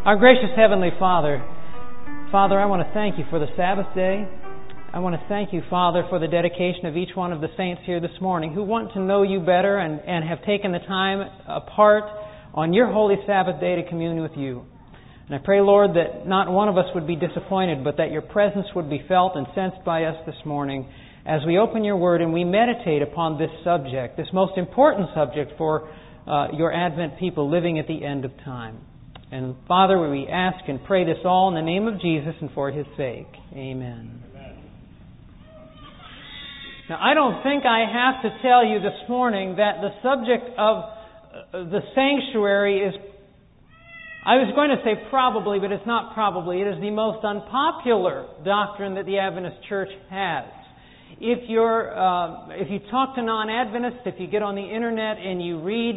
Our gracious Heavenly Father, I want to thank You for the Sabbath day. I want to thank You, Father, for the dedication of each one of the saints here this morning who want to know You better and have taken the time apart on Your holy Sabbath day to commune with You. And I pray, Lord, that not one of us would be disappointed, but that Your presence would be felt and sensed by us this morning as we open Your Word and we meditate upon this subject, this most important subject for Your Advent people living at the end of time. And Father, we ask and pray this all in the name of Jesus and for His sake. Amen. Now, I don't think I have to tell you this morning that the subject of the sanctuary is, I was going to say probably, but it's not probably. It is the most unpopular doctrine that the Adventist Church has. If you talk to non-Adventists, if you get on the internet and you read,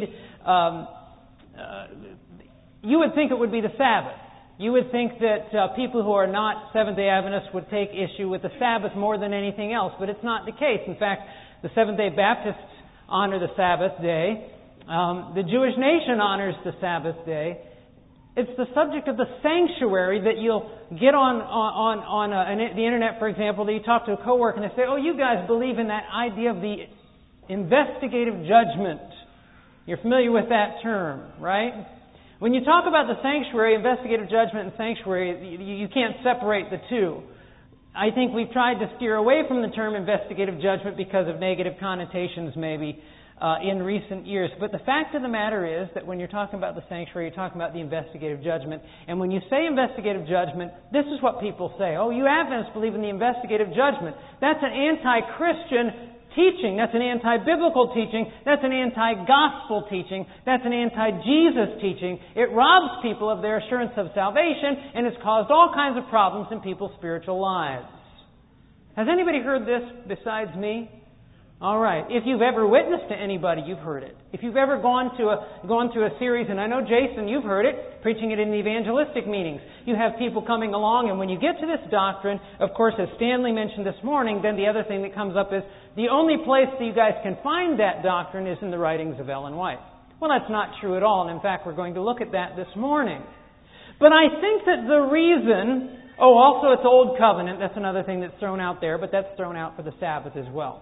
you would think it would be the Sabbath. You would think that people who are not Seventh-day Adventists would take issue with the Sabbath more than anything else, but it's not the case. In fact, the Seventh-day Baptists honor the Sabbath day. The Jewish nation honors the Sabbath day. It's the subject of the sanctuary that you'll get on the internet, for example, that you talk to a coworker and they say, "Oh, you guys believe in that idea of the investigative judgment." You're familiar with that term, right? When you talk about the sanctuary, investigative judgment and sanctuary, you can't separate the two. I think we've tried to steer away from the term investigative judgment because of negative connotations maybe in recent years. But the fact of the matter is that when you're talking about the sanctuary, you're talking about the investigative judgment. And when you say investigative judgment, this is what people say. "Oh, you Adventists believe in the investigative judgment." That's an anti-Christian teaching. That's an anti-biblical teaching. That's an anti-gospel teaching. That's an anti-Jesus teaching. It robs people of their assurance of salvation, and it's caused all kinds of problems in people's spiritual lives. Has anybody heard this besides me? All right. If you've ever witnessed to anybody, you've heard it. If you've ever gone through a series, and I know Jason, you've heard it, preaching it in the evangelistic meetings. You have people coming along, and when you get to this doctrine, of course, as Stanley mentioned this morning, then the other thing that comes up is the only place that you guys can find that doctrine is in the writings of Ellen White. Well, that's not true at all, and in fact, we're going to look at that this morning. But I think that the reason, also it's Old Covenant, that's another thing that's thrown out there, but that's thrown out for the Sabbath as well.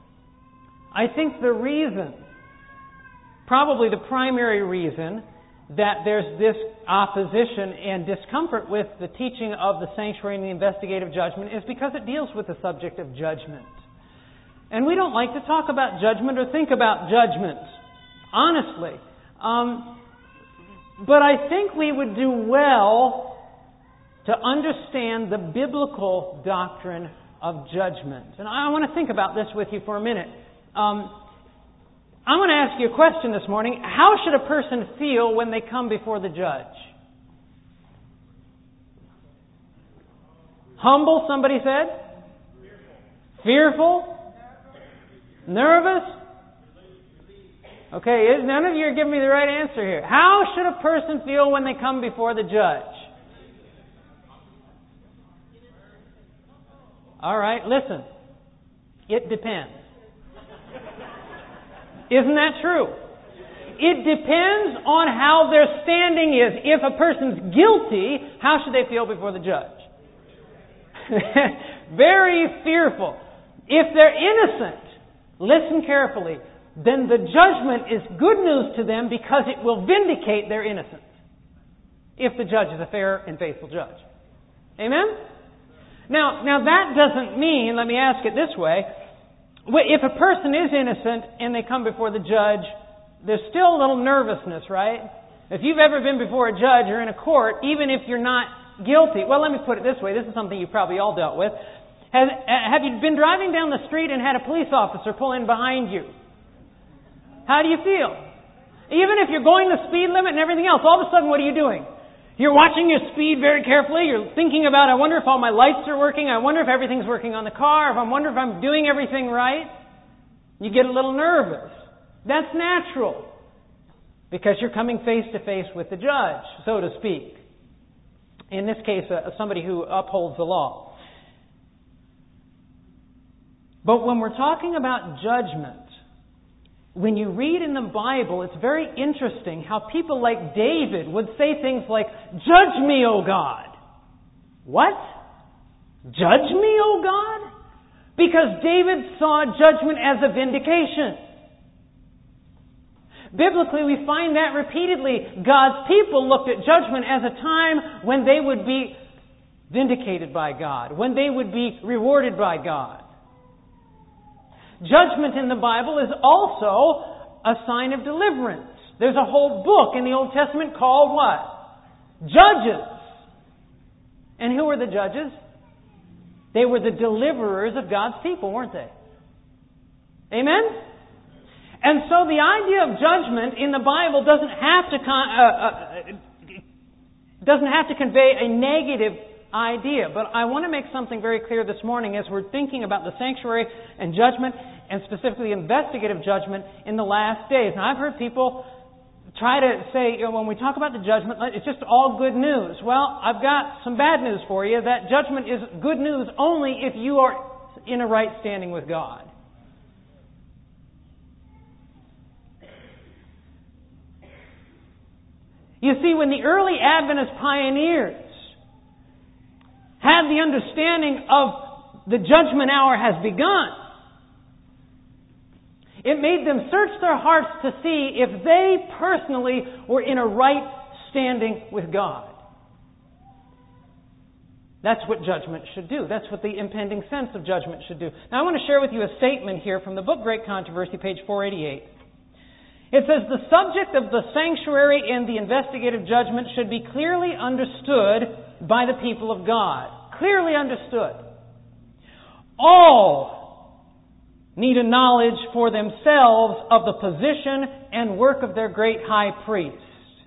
I think the reason, probably the primary reason, that there's this opposition and discomfort with the teaching of the sanctuary and the investigative judgment is because it deals with the subject of judgment. And we don't like to talk about judgment or think about judgment, honestly. But I think we would do well to understand the biblical doctrine of judgment. And I want to think about this with you for a minute. I'm going to ask you a question this morning. How should a person feel when they come before the judge? Humble, somebody said? Fearful? Nervous? Okay, none of you are giving me the right answer here. How should a person feel when they come before the judge? All right, listen. It depends. Isn't that true? It depends on how their standing is. If a person's guilty, how should they feel before the judge? Very fearful. If they're innocent, listen carefully, then the judgment is good news to them because it will vindicate their innocence. If the judge is a fair and faithful judge. Amen? Now that doesn't mean, let me ask it this way, if a person is innocent and they come before the judge, there's still a little nervousness, right? If you've ever been before a judge or in a court, even if you're not guilty, well, let me put it this way. This is something you've probably all dealt with. Have you been driving down the street and had a police officer pull in behind you? How do you feel? Even if you're going the speed limit and everything else, all of a sudden, what are you doing? You're watching your speed very carefully. You're thinking about, I wonder if all my lights are working. I wonder if everything's working on the car. I wonder if I'm doing everything right. You get a little nervous. That's natural. Because you're coming face to face with the judge, so to speak. In this case, somebody who upholds the law. But when we're talking about judgment, when you read in the Bible, it's very interesting how people like David would say things like, "Judge me, O God." What? Judge me, O God? Because David saw judgment as a vindication. Biblically, we find that repeatedly. God's people looked at judgment as a time when they would be vindicated by God, when they would be rewarded by God. Judgment in the Bible is also a sign of deliverance. There's a whole book in the Old Testament called what? Judges. And who were the judges? They were the deliverers of God's people, weren't they? Amen? And so the idea of judgment in the Bible doesn't have to convey a negative idea. But I want to make something very clear this morning as we're thinking about the sanctuary and judgment, and specifically investigative judgment in the last days. Now, I've heard people try to say, when we talk about the judgment, it's just all good news. Well, I've got some bad news for you. That judgment is good news only if you are in a right standing with God. You see, when the early Adventist pioneers had the understanding of the judgment hour has begun, it made them search their hearts to see if they personally were in a right standing with God. That's what judgment should do. That's what the impending sense of judgment should do. Now I want to share with you a statement here from the book Great Controversy, page 488. It says, the subject of the sanctuary and the investigative judgment should be clearly understood by the people of God. Clearly understood. All need a knowledge for themselves of the position and work of their great high priest.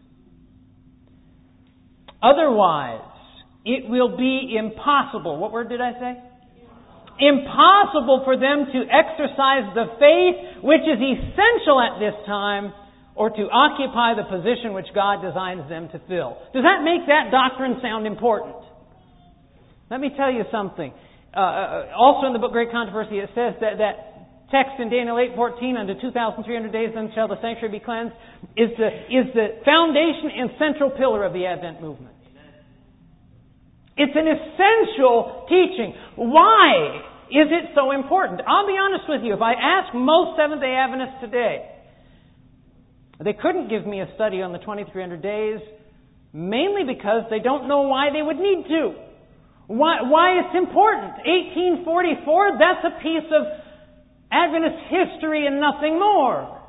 Otherwise, it will be impossible. What word did I say? Impossible for them to exercise the faith which is essential at this time, or to occupy the position which God designs them to fill. Does that make that doctrine sound important? Let me tell you something. Also in the book Great Controversy, it says that text in Daniel 8:14, unto 2,300 days then shall the sanctuary be cleansed, is the foundation and central pillar of the Advent movement. It's an essential teaching. Why is it so important? I'll be honest with you. If I ask most Seventh-day Adventists today, they couldn't give me a study on the 2,300 days, mainly because they don't know why they would need to. Why it's important. 1844, that's a piece of Adventist history and nothing more.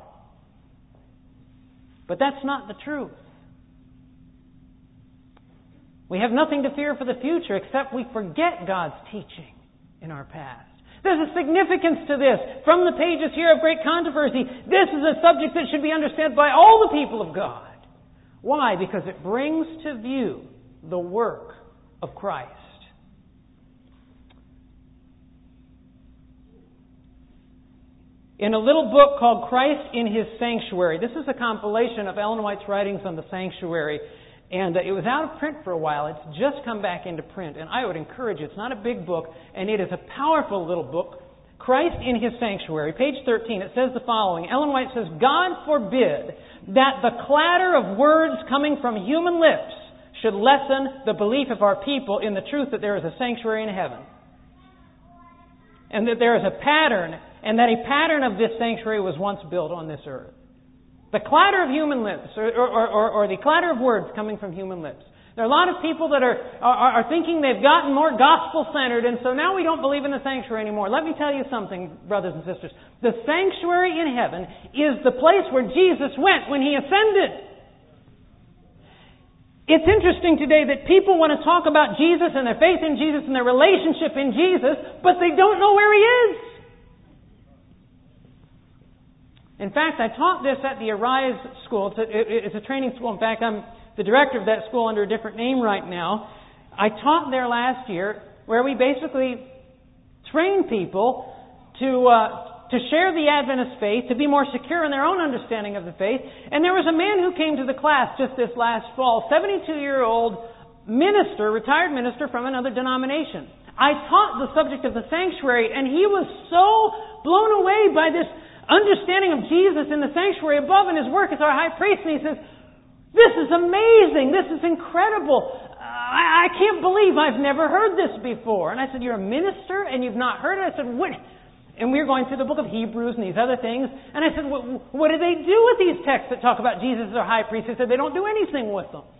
But that's not the truth. We have nothing to fear for the future except we forget God's teaching in our past. There's a significance to this. From the pages here of Great Controversy, this is a subject that should be understood by all the people of God. Why? Because it brings to view the work of Christ. In a little book called Christ in His Sanctuary, this is a compilation of Ellen White's writings on the sanctuary. And it was out of print for a while. It's just come back into print. And I would encourage you. It's not a big book. And it is a powerful little book. Christ in His Sanctuary. Page 13. It says the following. Ellen White says, God forbid that the clatter of words coming from human lips should lessen the belief of our people in the truth that there is a sanctuary in heaven. And that there is a pattern. And that a pattern of this sanctuary was once built on this earth. The clatter of human lips, or the clatter of words coming from human lips. There are a lot of people that are thinking they've gotten more gospel-centered, and so now we don't believe in the sanctuary anymore. Let me tell you something, brothers and sisters. The sanctuary in heaven is the place where Jesus went when He ascended. It's interesting today that people want to talk about Jesus and their faith in Jesus and their relationship in Jesus, but they don't know where He is. In fact, I taught this at the Arise School. It's a training school. In fact, I'm the director of that school under a different name right now. I taught there last year where we basically train people to share the Adventist faith, to be more secure in their own understanding of the faith. And there was a man who came to the class just this last fall, 72-year-old minister, retired minister from another denomination. I taught the subject of the sanctuary, and he was so blown away by this understanding of Jesus in the sanctuary above and His work as our high priest. And he says, this is amazing. This is incredible. I can't believe I've never heard this before. And I said, you're a minister and you've not heard it? I said, what? And we were going through the book of Hebrews and these other things. And I said, what do they do with these texts that talk about Jesus as our high priest? He said, they don't do anything with them.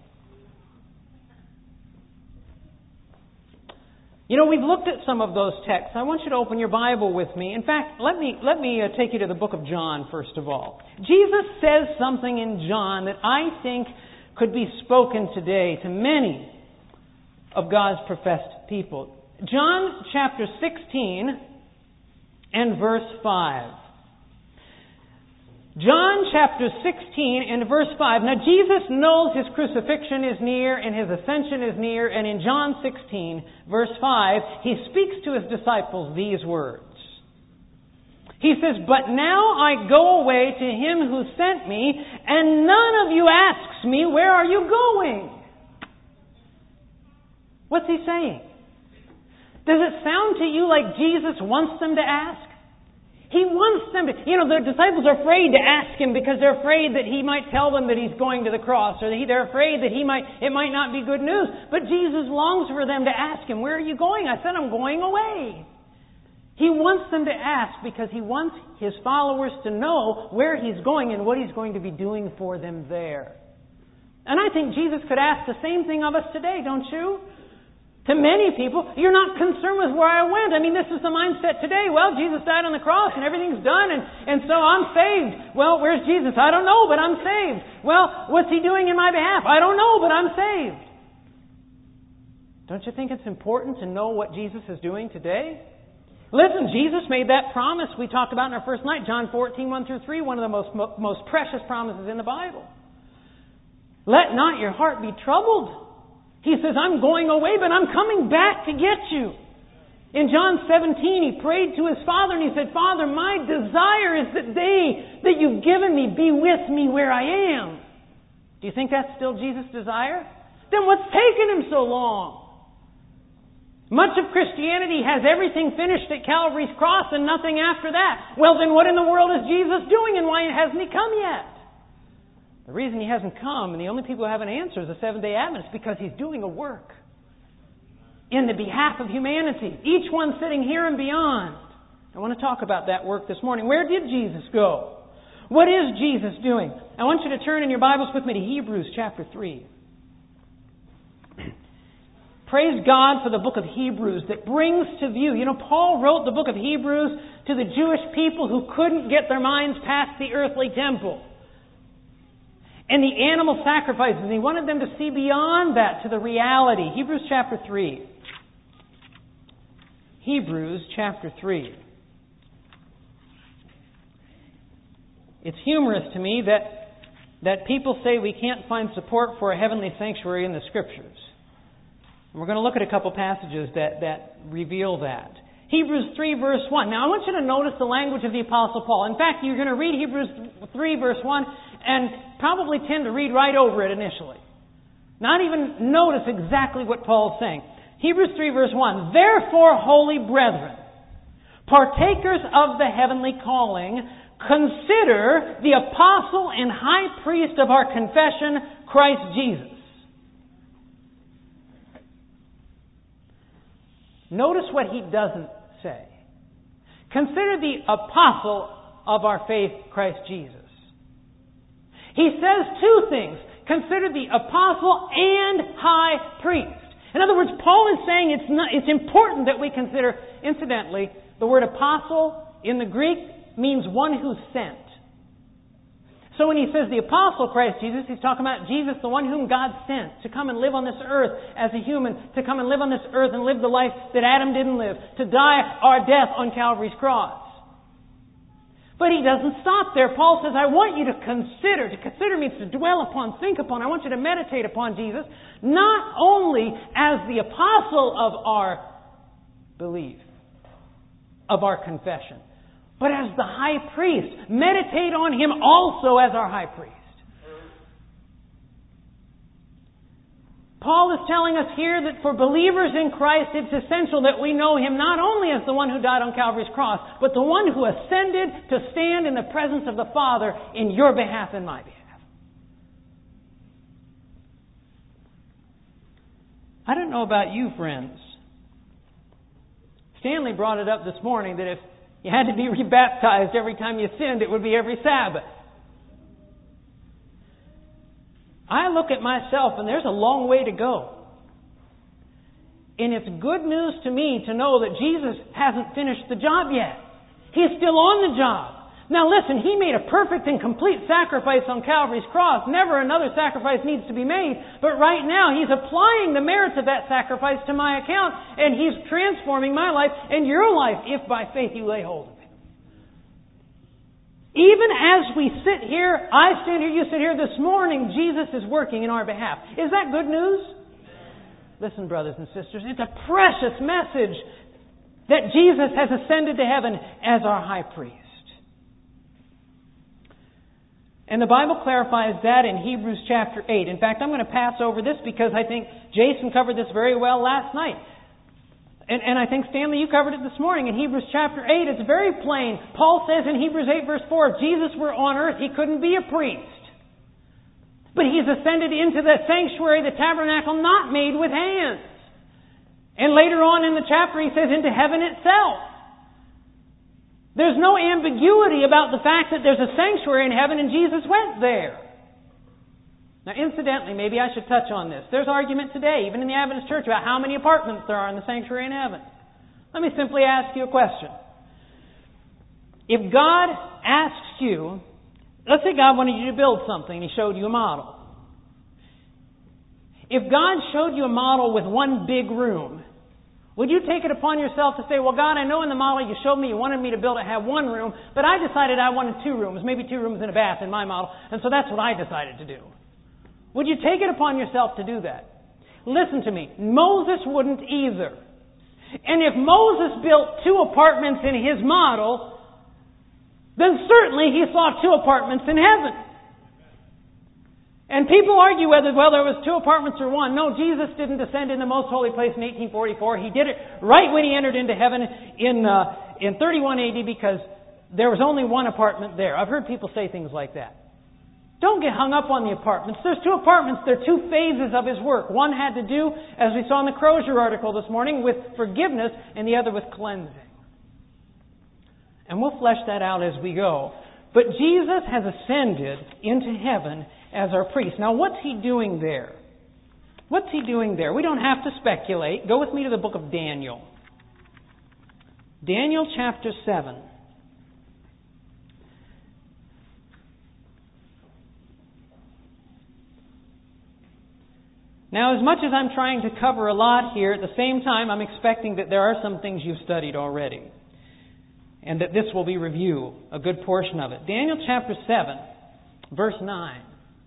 You know, we've looked at some of those texts. I want you to open your Bible with me. In fact, let me take you to the book of John, first of all. Jesus says something in John that I think could be spoken today to many of God's professed people. John chapter 16 and verse 5. John chapter 16 and verse 5. Now Jesus knows His crucifixion is near and His ascension is near. And in John 16 verse 5, He speaks to His disciples these words. He says, but now I go away to Him who sent me, and none of you asks me, where are you going? What's He saying? Does it sound to you like Jesus wants them to ask? He wants them to... You know, the disciples are afraid to ask Him because they're afraid that He might tell them that He's going to the cross, or they're afraid that it might not be good news. But Jesus longs for them to ask Him, where are you going? I said, I'm going away. He wants them to ask because He wants His followers to know where He's going and what He's going to be doing for them there. And I think Jesus could ask the same thing of us today, don't you? To many people, you're not concerned with where I went. I mean, this is the mindset today. Well, Jesus died on the cross and everything's done and so I'm saved. Well, where's Jesus? I don't know, but I'm saved. Well, what's He doing in my behalf? I don't know, but I'm saved. Don't you think it's important to know what Jesus is doing today? Listen, Jesus made that promise we talked about in our first night, John 14, 1 through 3, one of the most precious promises in the Bible. Let not your heart be troubled. He says, I'm going away, but I'm coming back to get you. In John 17, He prayed to His Father and He said, Father, my desire is that you've given me be with me where I am. Do you think that's still Jesus' desire? Then what's taken Him so long? Much of Christianity has everything finished at Calvary's cross and nothing after that. Well, then what in the world is Jesus doing and why hasn't He come yet? The reason He hasn't come, and the only people who have an answer is the Seventh-day Adventists, because He's doing a work in the behalf of humanity, each one sitting here and beyond. I want to talk about that work this morning. Where did Jesus go? What is Jesus doing? I want you to turn in your Bibles with me to Hebrews chapter 3. Praise God for the book of Hebrews that brings to view. You know, Paul wrote the book of Hebrews to the Jewish people who couldn't get their minds past the earthly temple and the animal sacrifices. And he wanted them to see beyond that to the reality. Hebrews chapter 3. Hebrews chapter 3. It's humorous to me that people say we can't find support for a heavenly sanctuary in the Scriptures. And we're going to look at a couple passages that reveal that. Hebrews 3 verse 1. Now I want you to notice the language of the Apostle Paul. In fact, you're going to read Hebrews 3 verse 1 and probably tend to read right over it initially. Not even notice exactly what Paul's saying. Hebrews 3 verse 1. Therefore, holy brethren, partakers of the heavenly calling, consider the apostle and high priest of our confession, Christ Jesus. Notice what he doesn't say. Consider the apostle of our faith, Christ Jesus. He says two things. Consider the apostle and high priest. In other words, Paul is saying it's important that we consider, incidentally, the word apostle in the Greek means one who's sent. So when he says the apostle Christ Jesus, he's talking about Jesus, the one whom God sent to come and live on this earth as a human, to come and live on this earth and live the life that Adam didn't live, to die our death on Calvary's cross. But he doesn't stop there. Paul says, I want you to consider. To consider means to dwell upon, think upon. I want you to meditate upon Jesus, not only as the apostle of our belief, of our confession, but as the high priest. Meditate on him also as our high priest. Paul is telling us here that for believers in Christ, it's essential that we know Him not only as the one who died on Calvary's cross, but the one who ascended to stand in the presence of the Father in your behalf and my behalf. I don't know about you, friends. Stanley brought it up this morning that if you had to be rebaptized every time you sinned, it would be every Sabbath. I look at myself and there's a long way to go. And it's good news to me to know that Jesus hasn't finished the job yet. He's still on the job. Now listen, He made a perfect and complete sacrifice on Calvary's cross. Never another sacrifice needs to be made. But right now, He's applying the merits of that sacrifice to my account. And He's transforming my life and your life if by faith you lay hold of Him. Even as we sit here, I stand here, you sit here this morning, Jesus is working in our behalf. Is that good news? Listen, brothers and sisters, it's a precious message that Jesus has ascended to heaven as our high priest. And the Bible clarifies that in Hebrews chapter 8. In fact, I'm going to pass over this because I think Jason covered this very well last night. And I think, Stanley, you covered it this morning. In Hebrews chapter 8, it's very plain. Paul says in Hebrews 8 verse 4, if Jesus were on earth, He couldn't be a priest. But He's ascended into the sanctuary, the tabernacle not made with hands. And later on in the chapter, he says, into heaven itself. There's no ambiguity about the fact that there's a sanctuary in heaven and Jesus went there. Now, incidentally, maybe I should touch on this. There's argument today, even in the Adventist Church, about how many apartments there are in the sanctuary in heaven. Let me simply ask you a question. If God asks you, let's say God wanted you to build something and He showed you a model. If God showed you a model with one big room, would you take it upon yourself to say, well, God, I know in the model you showed me you wanted me to build it, have one room, but I decided I wanted 2 rooms, maybe 2 rooms and a bath in my model, and so that's what I decided to do. Would you take it upon yourself to do that? Listen to me. Moses wouldn't either. And if Moses built 2 apartments in his model, then certainly he saw 2 apartments in heaven. And people argue whether there was 2 apartments or 1. No, Jesus didn't descend in the most holy place in 1844. He did it right when He entered into heaven in 31 AD because there was only 1 apartment there. I've heard people say things like that. Don't get hung up on the apartments. There's 2 apartments. There are 2 phases of His work. One had to do, as we saw in the Crozier article this morning, with forgiveness, and the other with cleansing. And we'll flesh that out as we go. But Jesus has ascended into heaven as our priest. Now, what's He doing there? What's He doing there? We don't have to speculate. Go with me to the book of Daniel. Daniel chapter 7. Now, as much as I'm trying to cover a lot here, at the same time, I'm expecting that there are some things you've studied already. And that this will be review, a good portion of it. Daniel chapter 7, verse 9.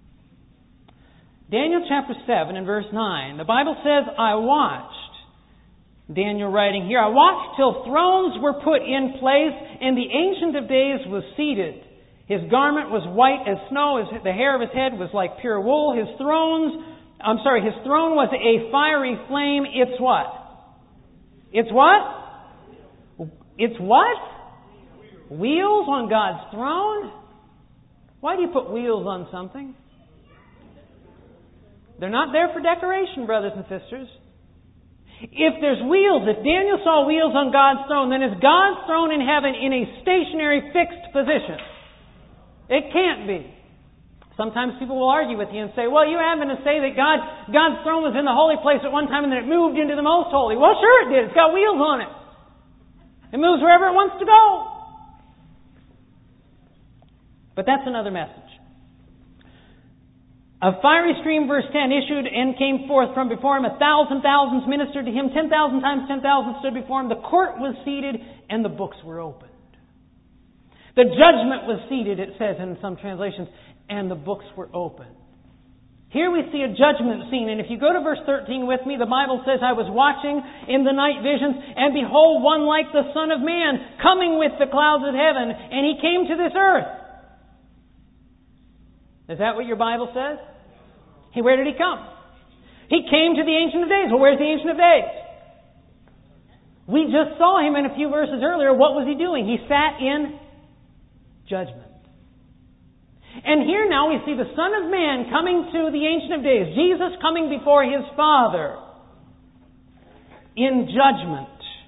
Daniel chapter 7 and verse 9. The Bible says, I watched, Daniel writing here, I watched till thrones were put in place and the Ancient of Days was seated. His garment was white as snow, the hair of His head was like pure wool. His throne was a fiery flame. It's what? It's what? It's what? Wheels on God's throne? Why do you put wheels on something? They're not there for decoration, brothers and sisters. If there's wheels, if Daniel saw wheels on God's throne, then is God's throne in heaven in a stationary, fixed position? It can't be. Sometimes people will argue with you and say, well, you happen to say that God's throne was in the holy place at one time and then it moved into the most holy. Well, sure it did. It's got wheels on it. It moves wherever it wants to go. But that's another message. A fiery stream, verse 10, issued and came forth from before Him. 1,000 thousands ministered to Him. 10,000 times 10,000 stood before Him. The court was seated and the books were opened. The judgment was seated, it says in some translations, and the books were opened. Here we see a judgment scene. And if you go to verse 13 with me, the Bible says, I was watching in the night visions, and behold, one like the Son of Man, coming with the clouds of heaven, and He came to this earth. Is that what your Bible says? Where did He come? He came to the Ancient of Days. Well, where's the Ancient of Days? We just saw Him in a few verses earlier. What was He doing? He sat in judgment. And here now we see the Son of Man coming to the Ancient of Days. Jesus coming before His Father in judgment.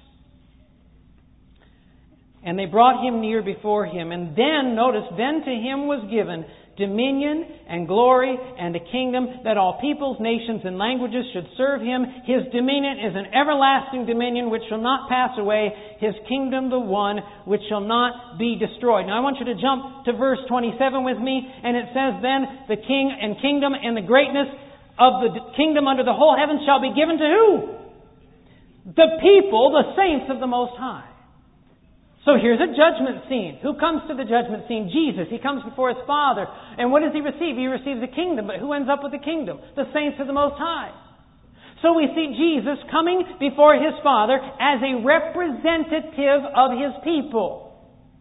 And they brought Him near before Him. And then, notice, then to Him was given dominion and glory and a kingdom that all peoples, nations, and languages should serve Him. His dominion is an everlasting dominion which shall not pass away. His kingdom the one which shall not be destroyed. Now I want you to jump to verse 27 with me. And it says, then the king and kingdom and the greatness of the kingdom under the whole heaven shall be given to who? The people, the saints of the Most High. So here's a judgment scene. Who comes to the judgment scene? Jesus. He comes before His Father. And what does He receive? He receives a kingdom. But who ends up with the kingdom? The saints of the Most High. So we see Jesus coming before His Father as a representative of His people.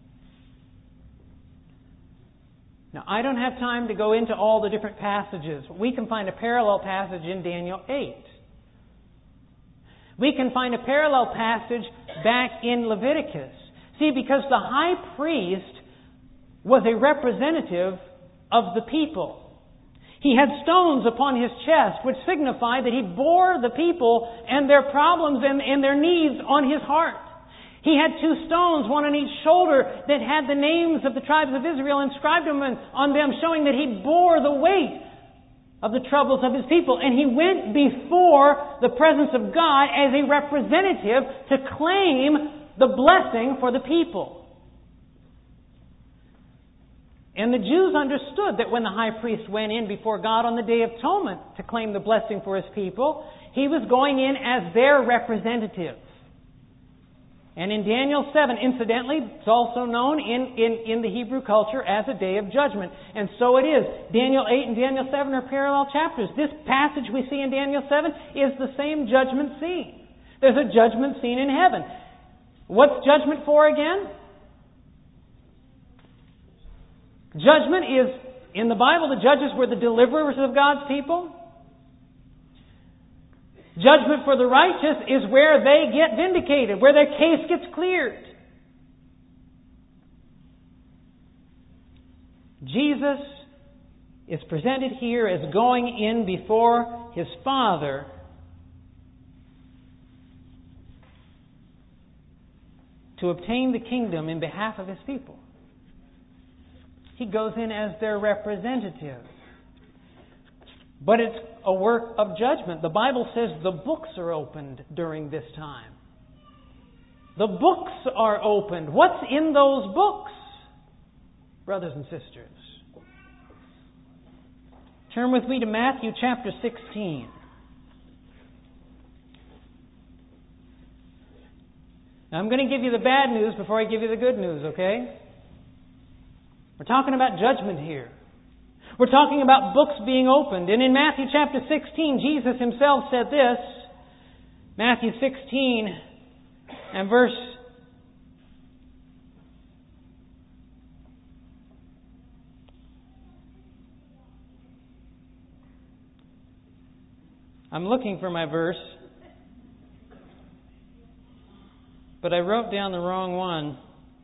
Now, I don't have time to go into all the different passages. We can find a parallel passage in Daniel 8. We can find a parallel passage back in Leviticus. See, because the high priest was a representative of the people. He had stones upon his chest, which signified that he bore the people and their problems and their needs on his heart. He had 2 stones, one on each shoulder, that had the names of the tribes of Israel inscribed on them, showing that he bore the weight of the troubles of his people. And he went before the presence of God as a representative to claim the blessing for the people. And the Jews understood that when the high priest went in before God on the Day of Atonement to claim the blessing for his people, he was going in as their representative. And in Daniel 7, incidentally, it's also known in the Hebrew culture as a day of judgment. And so it is. Daniel 8 and Daniel 7 are parallel chapters. This passage we see in Daniel 7 is the same judgment scene. There's a judgment scene in heaven. What's judgment for again? Judgment is, in the Bible, the judges were the deliverers of God's people. Judgment for the righteous is where they get vindicated, where their case gets cleared. Jesus is presented here as going in before His Father to obtain the kingdom in behalf of His people. He goes in as their representative. But it's a work of judgment. The Bible says the books are opened during this time. The books are opened. What's in those books, brothers and sisters? Turn with me to Matthew chapter 16. Now, I'm going to give you the bad news before I give you the good news, okay? We're talking about judgment here. We're talking about books being opened. And in Matthew chapter 16, Jesus Himself said this. Matthew 16 and verse... I'm looking for my verse, but I wrote down the wrong one.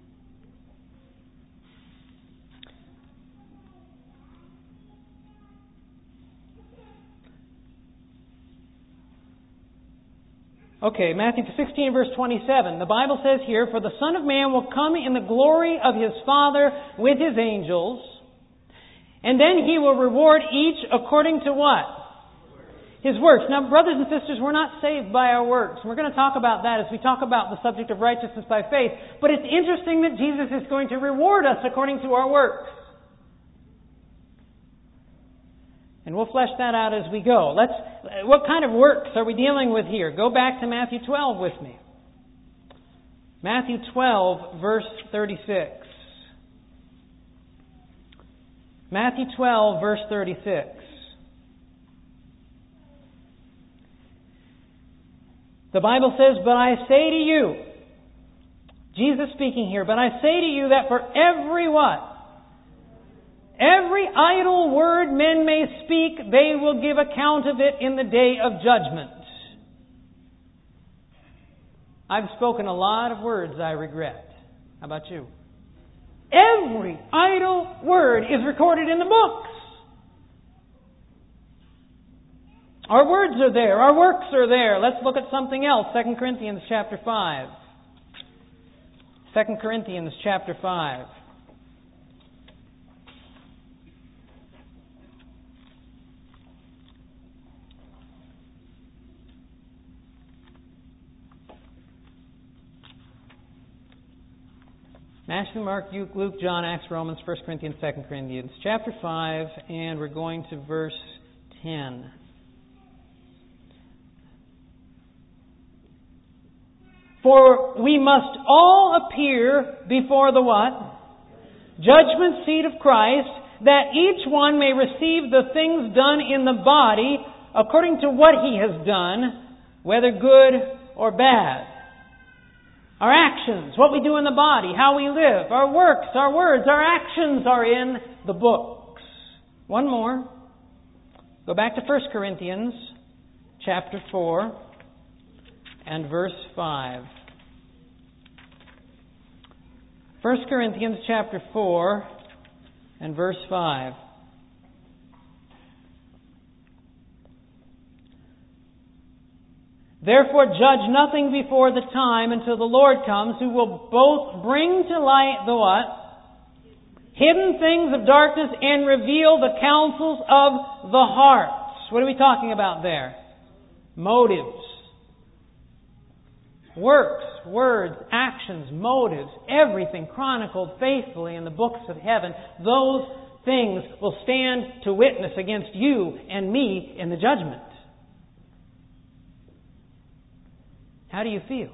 Okay, Matthew 16, verse 27. The Bible says here, "For the Son of Man will come in the glory of His Father with His angels, and then He will reward each according to" what? His works. Now, brothers and sisters, we're not saved by our works. We're going to talk about that as we talk about the subject of righteousness by faith. But it's interesting that Jesus is going to reward us according to our works. And we'll flesh that out as we go. What kind of works are we dealing with here? Go back to Matthew 12 with me. Matthew 12, verse 36. Matthew 12, verse 36. The Bible says, "But I say to you," Jesus speaking here, "but I say to you that for every what? Every idle word men may speak, they will give account of it in the day of judgment. I've spoken a lot of words I regret. How about you? Every idle word is recorded in the books. Our words are there. Our works are there. Let's look at something else. 2 Corinthians chapter 5. 2 Corinthians chapter 5. Matthew, Mark, Luke, John, Acts, Romans, 1 Corinthians, 2 Corinthians. Chapter 5, and we're going to verse 10. For we must all appear before the what? Judgment seat of Christ, that each one may receive the things done in the body according to what he has done, whether good or bad. Our actions, what we do in the body, how we live, our works, our words, our actions are in the books. One more. Go back to 1 Corinthians chapter 4 and verse 5. 1 Corinthians chapter 4 and verse 5. Therefore judge nothing before the time until the Lord comes, who will both bring to light the what? Hidden things of darkness and reveal the counsels of the hearts. What are we talking about there? Motives. Works, words, actions, motives, everything chronicled faithfully in the books of heaven. Those things will stand to witness against you and me in the judgment. How do you feel?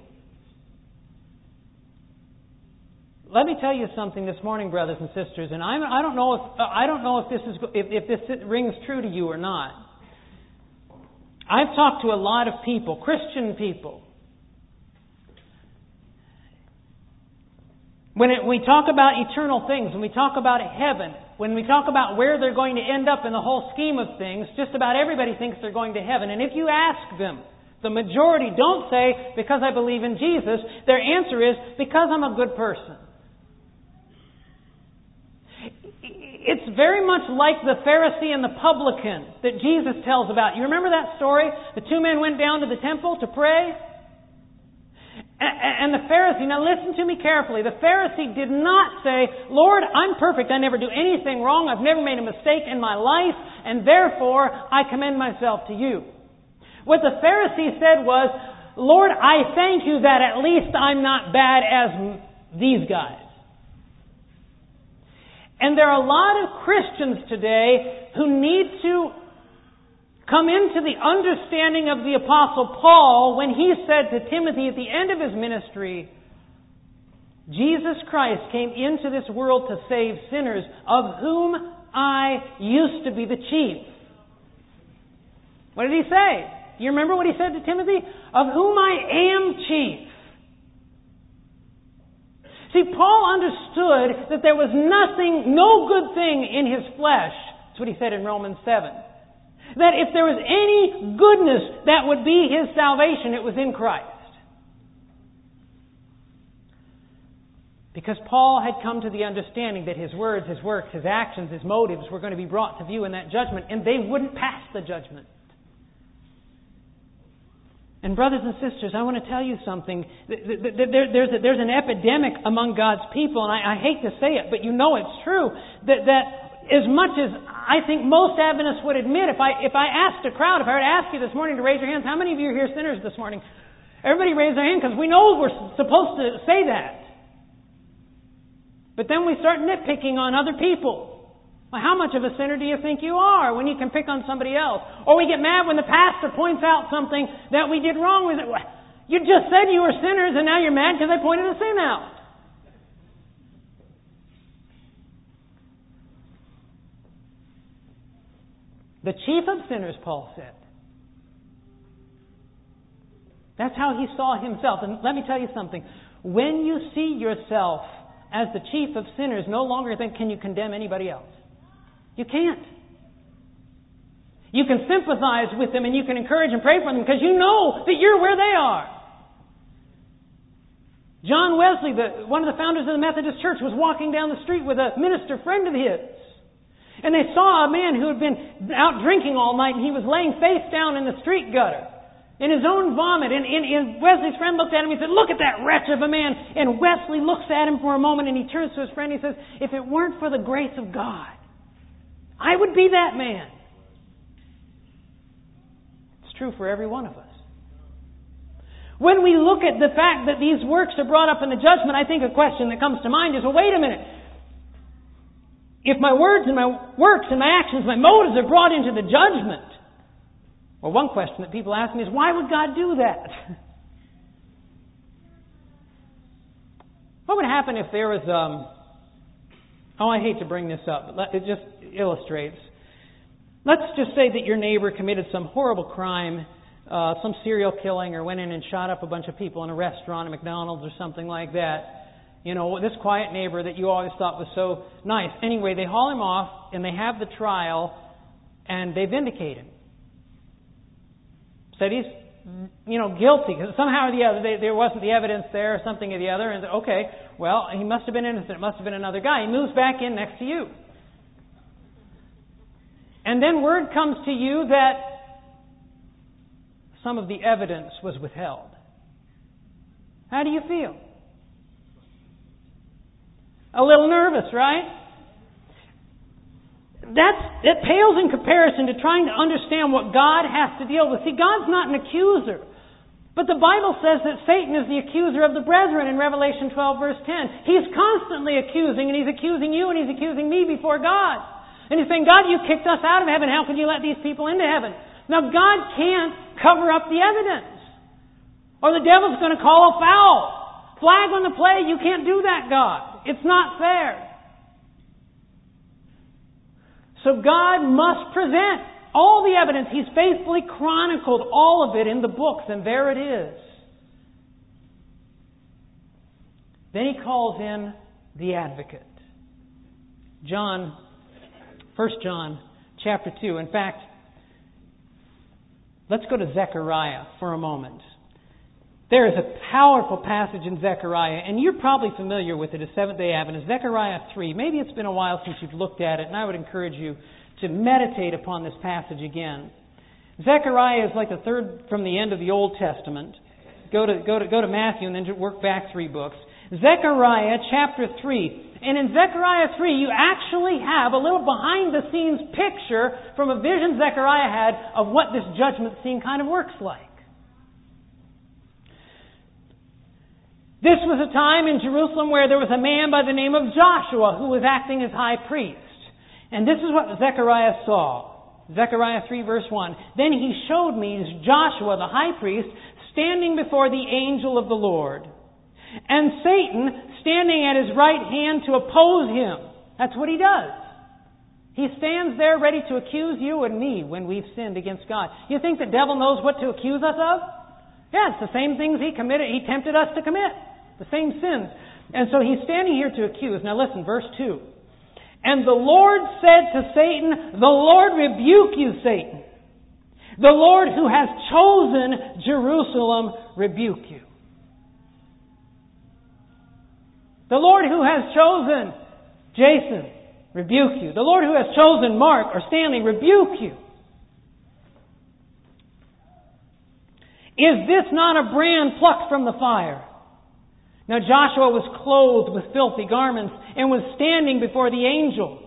Let me tell you something this morning, brothers and sisters, and I don't know if this rings true to you or not. I've talked to a lot of people, Christian people. When we talk about eternal things, when we talk about heaven, when we talk about where they're going to end up in the whole scheme of things, just about everybody thinks they're going to heaven. And if you ask them, the majority don't say, because I believe in Jesus. Their answer is, because I'm a good person. It's very much like the Pharisee and the publican that Jesus tells about. You remember that story? The two men went down to the temple to pray. And the Pharisee, now listen to me carefully, the Pharisee did not say, Lord, I'm perfect, I never do anything wrong, I've never made a mistake in my life, and therefore I commend myself to you. What the Pharisee said was, Lord, I thank you that at least I'm not bad as these guys. And there are a lot of Christians today who need to come into the understanding of the Apostle Paul when he said to Timothy at the end of his ministry, Jesus Christ came into this world to save sinners, of whom I used to be the chief. What did he say? Do you remember what he said to Timothy? Of whom I am chief. See, Paul understood that there was no good thing in his flesh. That's what he said in Romans 7. That if there was any goodness that would be his salvation, it was in Christ. Because Paul had come to the understanding that his words, his works, his actions, his motives were going to be brought to view in that judgment, and they wouldn't pass the judgment. And brothers and sisters, I want to tell you something. There's an epidemic among God's people, and I hate to say it, but you know it's true, that as much as I think most Adventists would admit, if I asked a crowd, if I were to ask you this morning to raise your hands, how many of you are here sinners this morning? Everybody raise their hand because we know we're supposed to say that. But then we start nitpicking on other people. Well, how much of a sinner do you think you are when you can pick on somebody else? Or we get mad when the pastor points out something that we did wrong. We say, well, you just said you were sinners and now you're mad because I pointed a sin out. The chief of sinners, Paul said. That's how he saw himself. And let me tell you something. When you see yourself as the chief of sinners, no longer then can you condemn anybody else. You can't. You can sympathize with them and you can encourage and pray for them because you know that you're where they are. John Wesley, one of the founders of the Methodist Church, was walking down the street with a minister friend of his. And they saw a man who had been out drinking all night and he was laying face down in the street gutter in his own vomit. And Wesley's friend looked at him and he said, "Look at that wretch of a man." And Wesley looks at him for a moment and he turns to his friend and he says, "If it weren't for the grace of God, I would be that man." It's true for every one of us. When we look at the fact that these works are brought up in the judgment, I think a question that comes to mind is, well, wait a minute. If my words and my works and my actions, my motives are brought into the judgment, well, one question that people ask me is, why would God do that? What would happen if there was, I hate to bring this up, but it just illustrates. Let's just say that your neighbor committed some horrible crime, some serial killing, or went in and shot up a bunch of people in a restaurant, a McDonald's or something like that. You know, this quiet neighbor that you always thought was so nice. Anyway, they haul him off and they have the trial and they vindicate him. Said he's, guilty because somehow or the other there wasn't the evidence there or something or the other. And okay, well, he must have been innocent. It must have been another guy. He moves back in next to you. And then word comes to you that some of the evidence was withheld. How do you feel? A little nervous, right? It pales in comparison to trying to understand what God has to deal with. See, God's not an accuser. But the Bible says that Satan is the accuser of the brethren in Revelation 12, verse 10. He's constantly accusing, and he's accusing you, and he's accusing me before God. And he's saying, "God, you kicked us out of heaven. How can you let these people into heaven?" Now, God can't cover up the evidence. Or the devil's going to call a foul. Flag on the play. You can't do that, God. It's not fair. So God must present all the evidence. He's faithfully chronicled all of it in the books, and there it is. Then he calls in the advocate. 1 John chapter 2. In fact, let's go to Zechariah for a moment. There is a powerful passage in Zechariah, and you're probably familiar with it as Seventh-day Adventist. Zechariah 3. Maybe it's been a while since you've looked at it, and I would encourage you to meditate upon this passage again. Zechariah is like the third from the end of the Old Testament. Go to Matthew and then work back 3 books. Zechariah chapter 3. And in Zechariah 3, you actually have a little behind-the-scenes picture from a vision Zechariah had of what this judgment scene kind of works like. This was a time in Jerusalem where there was a man by the name of Joshua who was acting as high priest. And this is what Zechariah saw. Zechariah 3 verse 1. Then he showed me Joshua the high priest standing before the angel of the Lord, and Satan standing at his right hand to oppose him. That's what he does. He stands there ready to accuse you and me when we've sinned against God. You think the devil knows what to accuse us of? Yeah, it's the same things he tempted us to commit. The same sins. And so he's standing here to accuse. Now listen, verse 2. And the Lord said to Satan, "The Lord rebuke you, Satan. The Lord who has chosen Jerusalem rebuke you." The Lord who has chosen Jason rebuke you. The Lord who has chosen Mark or Stanley rebuke you. Is this not a brand plucked from the fire? Now Joshua was clothed with filthy garments and was standing before the angel.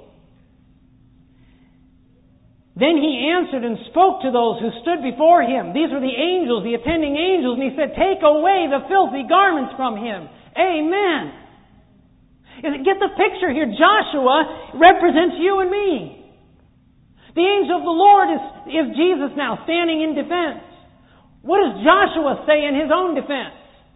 Then he answered and spoke to those who stood before him. These were the angels, the attending angels, and he said, "Take away the filthy garments from him." Amen. Get the picture here. Joshua represents you and me. The angel of the Lord is Jesus now, standing in defense. What does Joshua say in his own defense?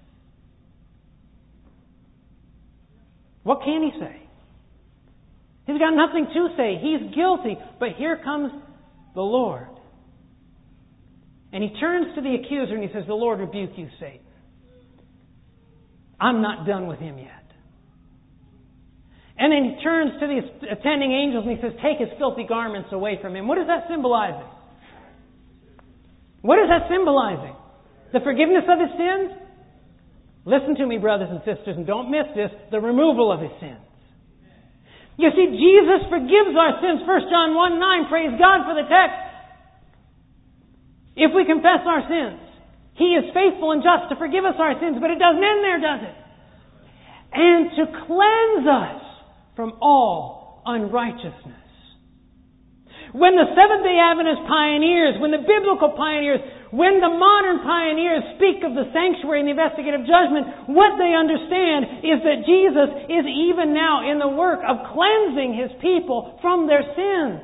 What can he say? He's got nothing to say. He's guilty. But here comes the Lord. And he turns to the accuser and he says, "The Lord rebuke you, Satan. I'm not done with him yet." And then He turns to the attending angels and He says, take His filthy garments away from Him. What is that symbolizing? What is that symbolizing? The forgiveness of His sins? Listen to me, brothers and sisters, and don't miss this, the removal of His sins. You see, Jesus forgives our sins. 1 John 1:9, praise God for the text. If we confess our sins, He is faithful and just to forgive us our sins, but it doesn't end there, does it? And to cleanse us from all unrighteousness. When the Seventh-day Adventist pioneers, when the biblical pioneers, when the modern pioneers speak of the sanctuary and the investigative judgment, what they understand is that Jesus is even now in the work of cleansing His people from their sins.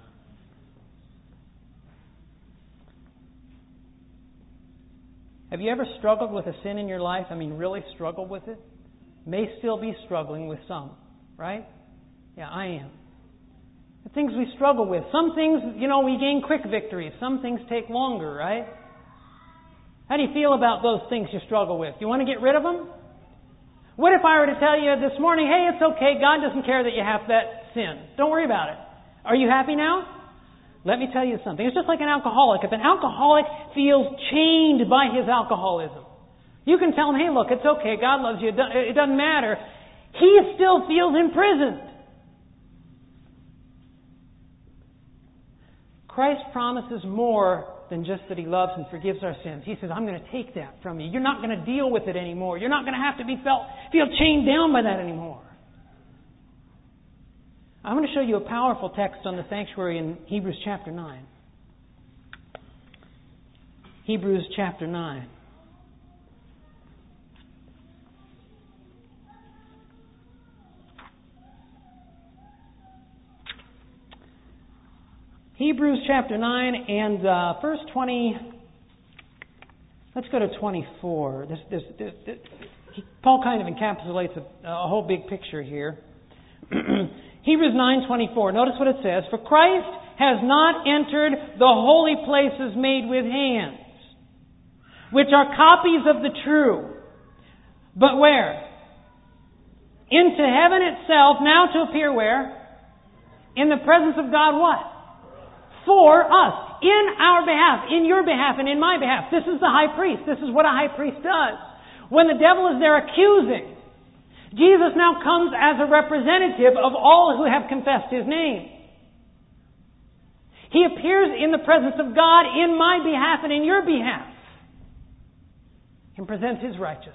Have you ever struggled with a sin in your life? I mean, really struggled with it? May still be struggling with some, right? Yeah, I am. The things we struggle with. Some things, we gain quick victories. Some things take longer, right? How do you feel about those things you struggle with? You want to get rid of them? What if I were to tell you this morning, hey, it's okay, God doesn't care that you have that sin. Don't worry about it. Are you happy now? Let me tell you something. It's just like an alcoholic. If an alcoholic feels chained by his alcoholism, you can tell him, hey, look, it's okay, God loves you, it doesn't matter. He still feels imprisoned. Christ promises more than just that He loves and forgives our sins. He says, I'm going to take that from you. You're not going to deal with it anymore. You're not going to have to feel chained down by that anymore. I'm going to show you a powerful text on the sanctuary in Hebrews chapter 9. Hebrews chapter 9. Hebrews chapter 9 and verse 20. Let's go to 24. Paul kind of encapsulates a whole big picture here. Hebrews 9:24. Notice what it says. For Christ has not entered the holy places made with hands, which are copies of the true. But where? Into heaven itself, now to appear where? In the presence of God what? For us, in our behalf, in your behalf, and in my behalf. This is the high priest. This is what a high priest does. When the devil is there accusing, Jesus now comes as a representative of all who have confessed His name. He appears in the presence of God in my behalf and in your behalf and presents His righteousness.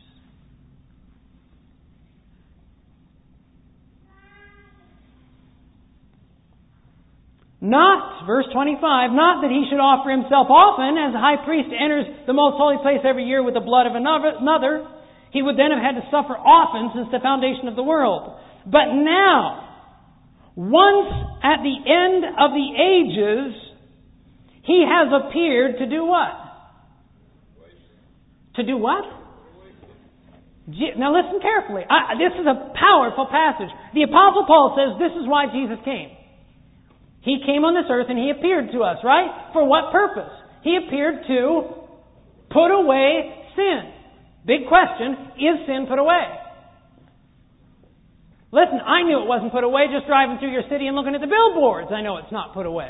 Not, verse 25, not that He should offer Himself often, as a high priest enters the most holy place every year with the blood of another. He would then have had to suffer often since the foundation of the world. But now, once at the end of the ages, He has appeared to do what? To do what? Now listen carefully. This is a powerful passage. The Apostle Paul says this is why Jesus came. He came on this earth and He appeared to us, right? For what purpose? He appeared to put away sin. Big question, is sin put away? Listen, I knew it wasn't put away just driving through your city and looking at the billboards. I know it's not put away.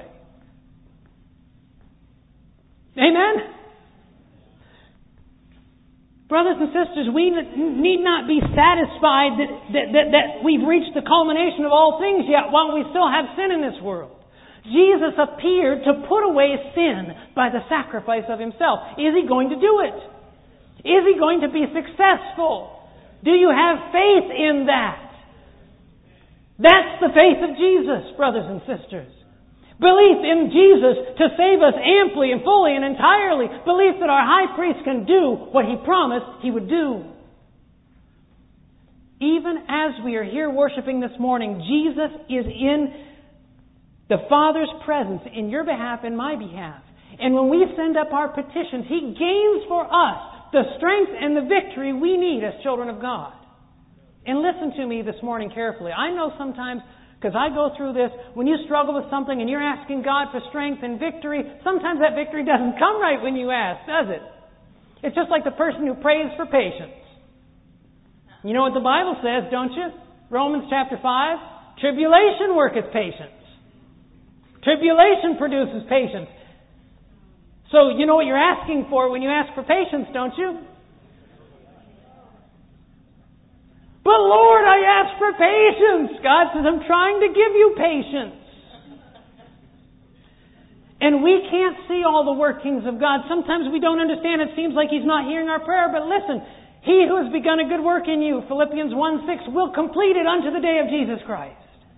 Amen? Brothers and sisters, we need not be satisfied that we've reached the culmination of all things yet while we still have sin in this world. Jesus appeared to put away sin by the sacrifice of Himself. Is He going to do it? Is He going to be successful? Do you have faith in that? That's the faith of Jesus, brothers and sisters. Belief in Jesus to save us amply and fully and entirely. Belief that our high priest can do what He promised He would do. Even as we are here worshiping this morning, Jesus is in the Father's presence in your behalf and my behalf. And when we send up our petitions, He gains for us the strength and the victory we need as children of God. And listen to me this morning carefully. I know sometimes, because I go through this, when you struggle with something and you're asking God for strength and victory, sometimes that victory doesn't come right when you ask, does it? It's just like the person who prays for patience. You know what the Bible says, don't you? Romans chapter 5, tribulation worketh patience. Tribulation produces patience. So you know what you're asking for when you ask for patience, don't you? But Lord, I ask for patience. God says, I'm trying to give you patience. And we can't see all the workings of God. Sometimes we don't understand. It seems like He's not hearing our prayer. But listen, He who has begun a good work in you, Philippians 1:6, will complete it unto the day of Jesus Christ.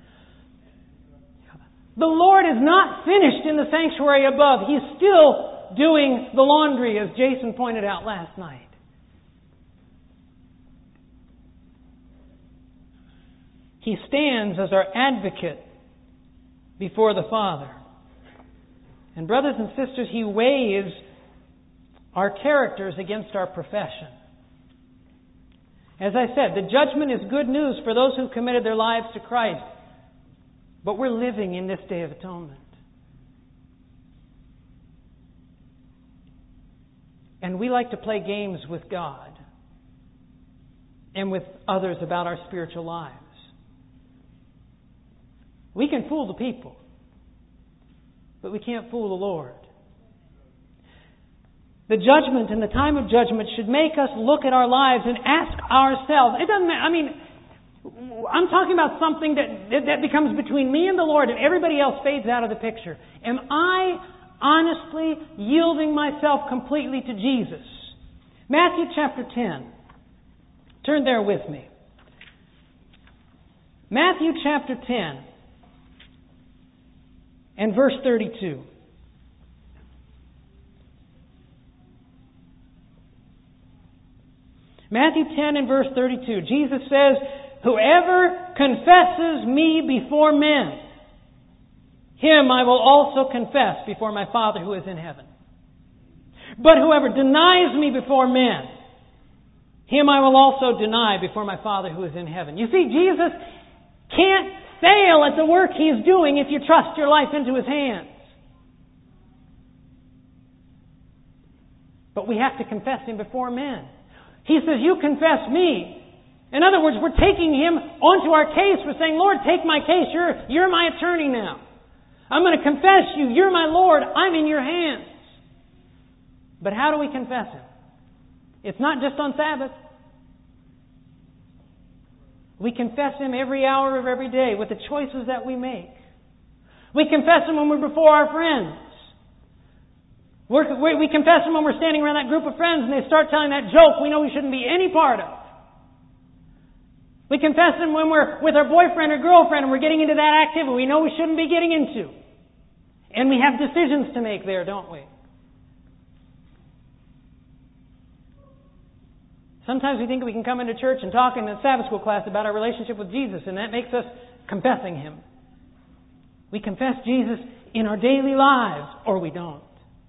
The Lord is not finished in the sanctuary above. He's still doing the laundry, as Jason pointed out last night. He stands as our advocate before the Father. And brothers and sisters, He weighs our characters against our profession. As I said, the judgment is good news for those who committed their lives to Christ. But we're living in this Day of Atonement. And we like to play games with God and with others about our spiritual lives. We can fool the people, but we can't fool the Lord. The judgment and the time of judgment should make us look at our lives and ask ourselves. It doesn't matter. I'm talking about something that becomes between me and the Lord, and everybody else fades out of the picture. Am I honestly yielding myself completely to Jesus? Matthew chapter 10. Turn there with me. Matthew chapter 10 and verse 32. Matthew 10 and verse 32. Jesus says, whoever confesses me before men, him I will also confess before my Father who is in heaven. But whoever denies me before men, him I will also deny before my Father who is in heaven. You see, Jesus can't fail at the work He's doing if you trust your life into His hands. But we have to confess Him before men. He says, you confess me. In other words, we're taking Him onto our case. We're saying, Lord, take my case. You're my attorney now. I'm going to confess you. You're my Lord. I'm in your hands. But how do we confess Him? It's not just on Sabbath. We confess Him every hour of every day with the choices that we make. We confess Him when we're before our friends. We confess Him when we're standing around that group of friends and they start telling that joke we know we shouldn't be any part of. We confess Him when we're with our boyfriend or girlfriend and we're getting into that activity we know we shouldn't be getting into. And we have decisions to make there, don't we? Sometimes we think we can come into church and talk in a Sabbath school class about our relationship with Jesus, and that makes us confessing Him. We confess Jesus in our daily lives, or we don't.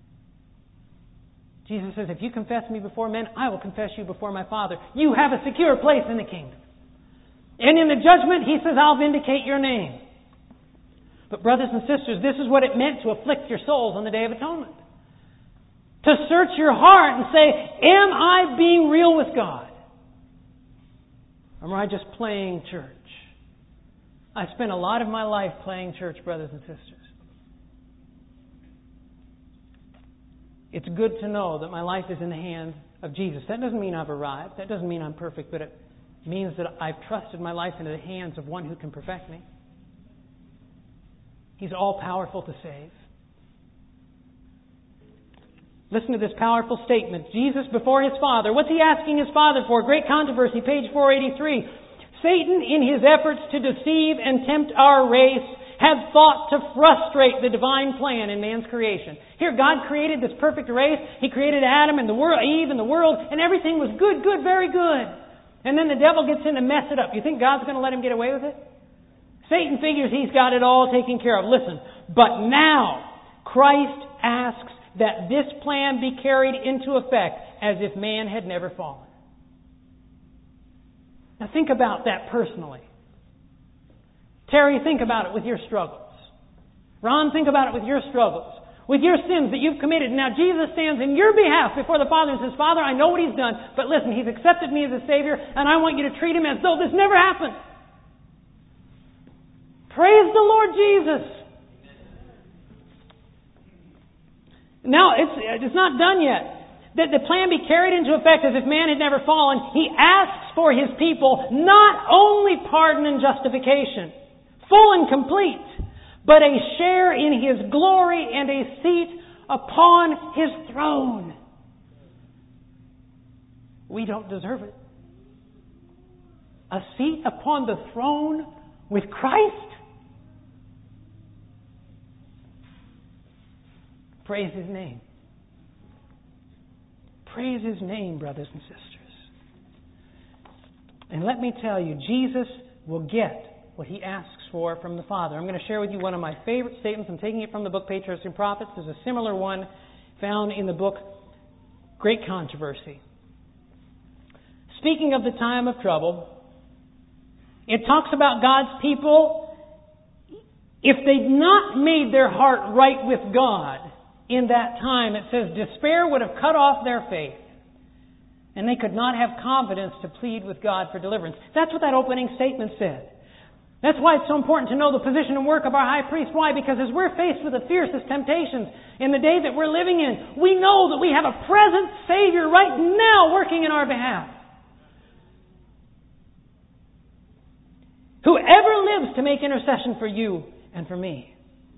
Jesus says, if you confess me before men, I will confess you before my Father. You have a secure place in the kingdom. And in the judgment, He says, I'll vindicate your name. But brothers and sisters, this is what it meant to afflict your souls on the Day of Atonement. To search your heart and say, am I being real with God? Or am I just playing church? I spent a lot of my life playing church, brothers and sisters. It's good to know that my life is in the hands of Jesus. That doesn't mean I've arrived. That doesn't mean I'm perfect, but it means that I've trusted my life into the hands of one who can perfect me. He's all-powerful to save. Listen to this powerful statement. Jesus before His Father. What's He asking His Father for? Great controversy, page 483. Satan, in his efforts to deceive and tempt our race, had thought to frustrate the divine plan in man's creation. Here, God created this perfect race. He created Adam and the world, Eve and the world, and everything was good, very good. And then the devil gets in to mess it up. You think God's going to let him get away with it? Satan figures he's got it all taken care of. Listen, but now Christ asks that this plan be carried into effect as if man had never fallen. Now think about that personally. Terry, think about it with your struggles. Ron, think about it with your struggles. With your sins that you've committed. Now Jesus stands in your behalf before the Father and says, Father, I know what He's done, but listen, He's accepted me as a Savior, and I want you to treat Him as though this never happened. Praise the Lord Jesus. Now, it's not done yet. That the plan be carried into effect as if man had never fallen. He asks for His people not only pardon and justification, full and complete, but a share in His glory and a seat upon His throne. We don't deserve it. A seat upon the throne with Christ? Praise His name. Praise His name, brothers and sisters. And let me tell you, Jesus will get what He asks for from the Father. I'm going to share with you one of my favorite statements. I'm taking it from the book Patriarchs and Prophets. There's a similar one found in the book Great Controversy. Speaking of the time of trouble, it talks about God's people, if they'd not made their heart right with God in that time, it says despair would have cut off their faith, and they could not have confidence to plead with God for deliverance. That's what that opening statement said. That's why it's so important to know the position and work of our high priest. Why? Because as we're faced with the fiercest temptations in the day that we're living in, we know that we have a present Savior right now working in our behalf. Whoever lives to make intercession for you and for me.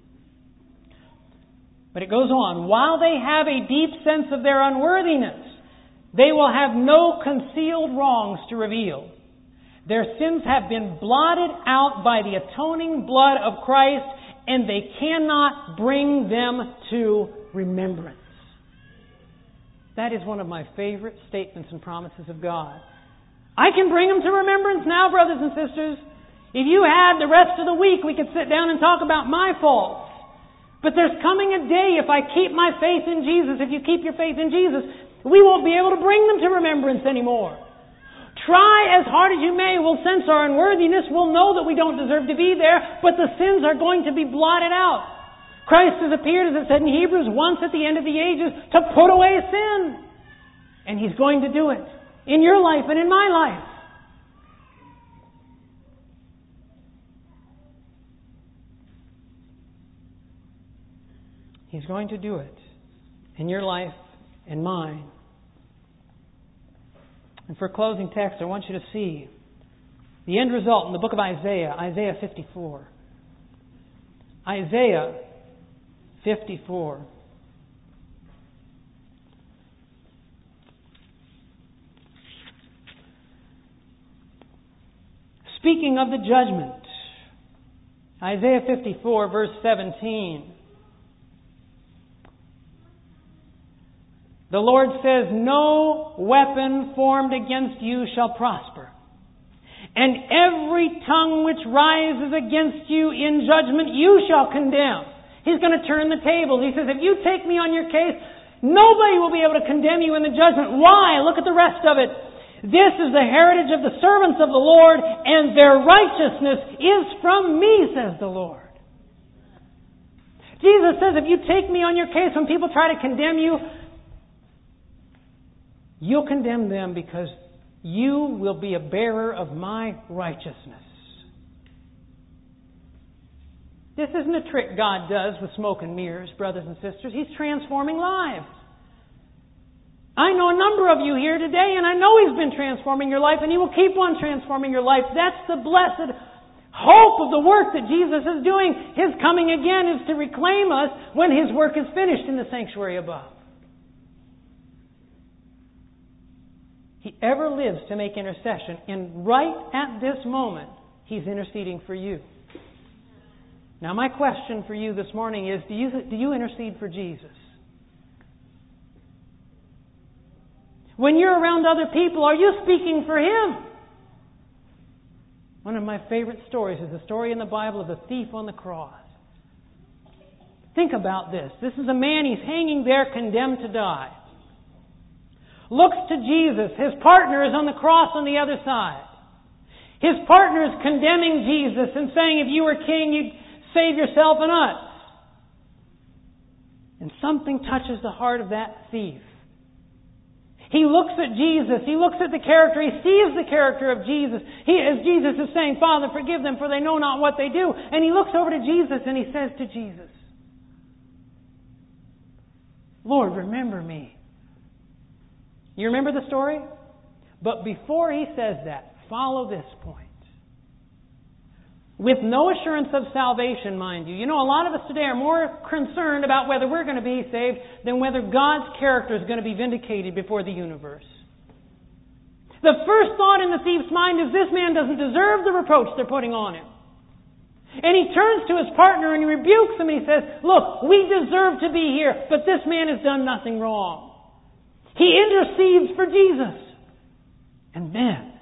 But it goes on, while they have a deep sense of their unworthiness, they will have no concealed wrongs to reveal. Their sins have been blotted out by the atoning blood of Christ, and they cannot bring them to remembrance. That is one of my favorite statements and promises of God. I can bring them to remembrance now, brothers and sisters. If you had the rest of the week, we could sit down and talk about my faults. But there's coming a day, if I keep my faith in Jesus, if you keep your faith in Jesus, we won't be able to bring them to remembrance anymore. Try as hard as you may, we'll sense our unworthiness, we'll know that we don't deserve to be there, but the sins are going to be blotted out. Christ has appeared, as it said in Hebrews, once at the end of the ages, to put away sin. And He's going to do it in your life and in my life. He's going to do it in your life and mine. And for closing text, I want you to see the end result in the book of Isaiah, Isaiah 54. Isaiah 54. Speaking of the judgment, Isaiah 54, verse 17. The Lord says, no weapon formed against you shall prosper. And every tongue which rises against you in judgment you shall condemn. He's going to turn the tables. He says, if you take me on your case, nobody will be able to condemn you in the judgment. Why? Look at the rest of it. This is the heritage of the servants of the Lord, and their righteousness is from me, says the Lord. Jesus says, if you take me on your case, when people try to condemn you, you'll condemn them because you will be a bearer of my righteousness. This isn't a trick God does with smoke and mirrors, brothers and sisters. He's transforming lives. I know a number of you here today, and I know He's been transforming your life, and He will keep on transforming your life. That's the blessed hope of the work that Jesus is doing. His coming again is to reclaim us when His work is finished in the sanctuary above. He ever lives to make intercession, and right at this moment, He's interceding for you. Now, my question for you this morning is, do you intercede for Jesus? When you're around other people, are you speaking for Him? One of my favorite stories is the story in the Bible of the thief on the cross. Think about this. This is a man, he's hanging there condemned to die. Looks to Jesus. His partner is on the cross on the other side. His partner is condemning Jesus and saying, if you were king, you'd save yourself and us. And something touches the heart of that thief. He looks at Jesus. He looks at the character. He sees the character of Jesus. As Jesus is saying, Father, forgive them, for they know not what they do. And he looks over to Jesus and he says to Jesus, Lord, remember me. You remember the story? But before he says that, follow this point. With no assurance of salvation, mind you. You know, a lot of us today are more concerned about whether we're going to be saved than whether God's character is going to be vindicated before the universe. The first thought in the thief's mind is, this man doesn't deserve the reproach they're putting on him. And he turns to his partner and he rebukes him and he says, look, we deserve to be here, but this man has done nothing wrong. He intercedes for Jesus. And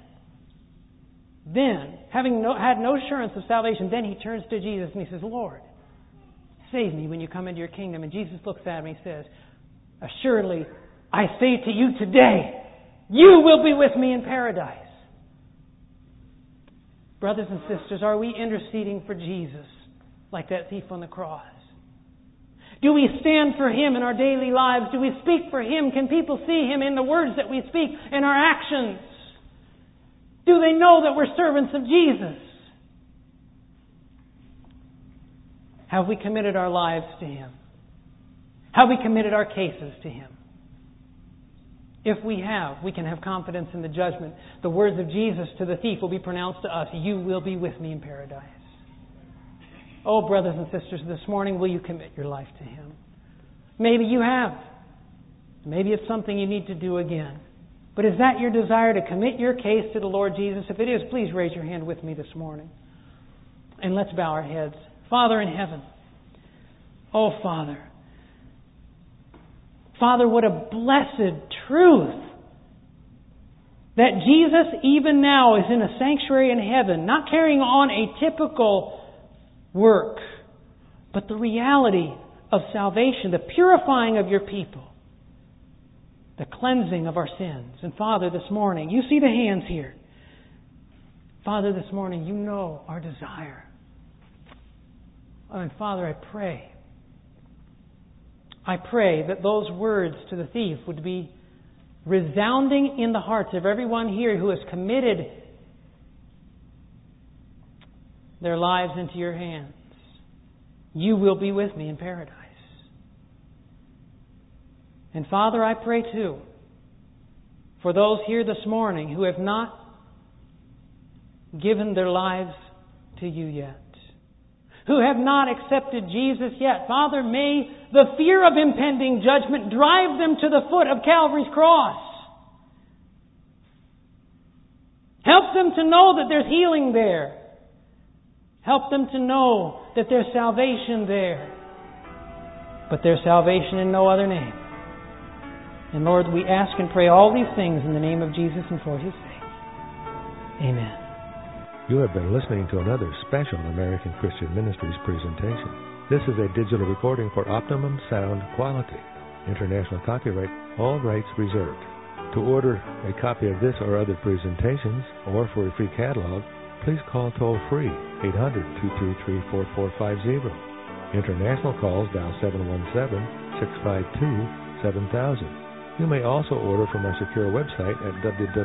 then, having had no assurance of salvation, then he turns to Jesus and he says, Lord, save me when you come into your kingdom. And Jesus looks at him and he says, assuredly, I say to you today, you will be with me in paradise. Brothers and sisters, are we interceding for Jesus like that thief on the cross? Do we stand for Him in our daily lives? Do we speak for Him? Can people see Him in the words that we speak and our actions? Do they know that we're servants of Jesus? Have we committed our lives to Him? Have we committed our cases to Him? If we have, we can have confidence in the judgment. The words of Jesus to the thief will be pronounced to us, you will be with me in paradise. Oh, brothers and sisters, this morning, will you commit your life to Him? Maybe you have. Maybe it's something you need to do again. But is that your desire, to commit your case to the Lord Jesus? If it is, please raise your hand with me this morning. And let's bow our heads. Father in heaven, oh Father, Father, what a blessed truth that Jesus even now is in a sanctuary in heaven, not carrying on a typical work, but the reality of salvation, the purifying of your people, the cleansing of our sins. And Father, this morning, you see the hands here. Father, this morning, you know our desire. And Father, I pray that those words to the thief would be resounding in the hearts of everyone here who has committed their lives into your hands. You will be with me in paradise. And Father, I pray too for those here this morning who have not given their lives to you yet, who have not accepted Jesus yet. Father, may the fear of impending judgment drive them to the foot of Calvary's cross. Help them to know that there's healing there. Help them to know that there's salvation there. But there's salvation in no other name. And Lord, we ask and pray all these things in the name of Jesus and for His sake. Amen. You have been listening to another special American Christian Ministries presentation. This is a digital recording for optimum sound quality. International copyright, all rights reserved. To order a copy of this or other presentations, or for a free catalog, please call toll-free 800-233-4450. International calls dial 717-652-7000. You may also order from our secure website at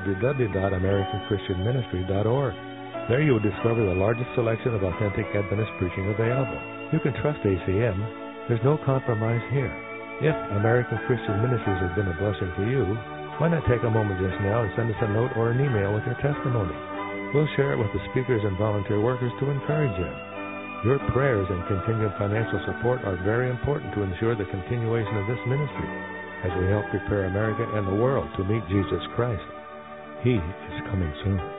www.americanchristianministry.org. There you will discover the largest selection of authentic Adventist preaching available. You can trust ACM. There's no compromise here. If American Christian Ministries has been a blessing to you, why not take a moment just now and send us a note or an email with your testimony? We'll share it with the speakers and volunteer workers to encourage them. Your prayers and continued financial support are very important to ensure the continuation of this ministry as we help prepare America and the world to meet Jesus Christ. He is coming soon.